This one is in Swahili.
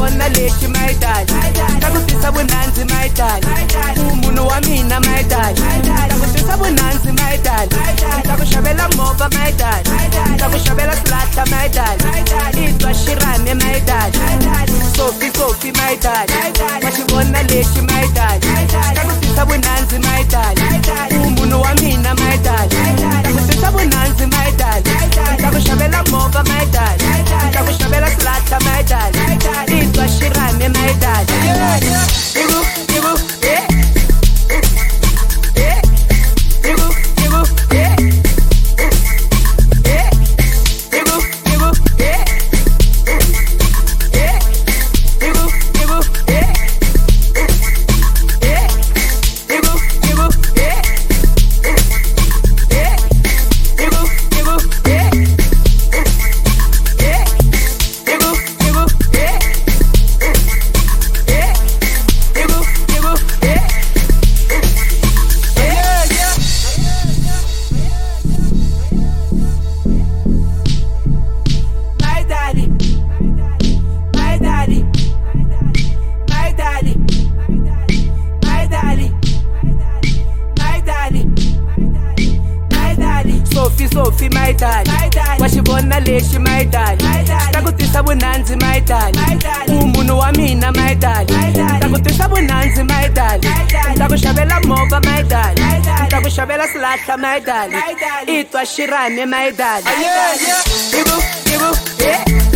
vona lexi maidali ta ku tisa vunandzi maidali munhu wa mina maidali ta ku tisa vunandzi maidali ta ku xavela movha maidali ta ku xavela slata maidali itwa xirhame maidali sofi maidali wa xi vona lexi maidali ta ku tisa vunandzi maidali munhu wa mina maidali ta ku tisa vunandzi maidali ta ku xavela movha maidali ta ku xavela slata maidali itwa xirhame maidali Sofi maidali wa xi vona lexi maidali ta ku tisa vunandzi maidali munhu wa mina maidali ta ku tisa vunandzi maidali ta ku xavela movha maidali ta ku xavela slahla maidali itwa xirhame maidali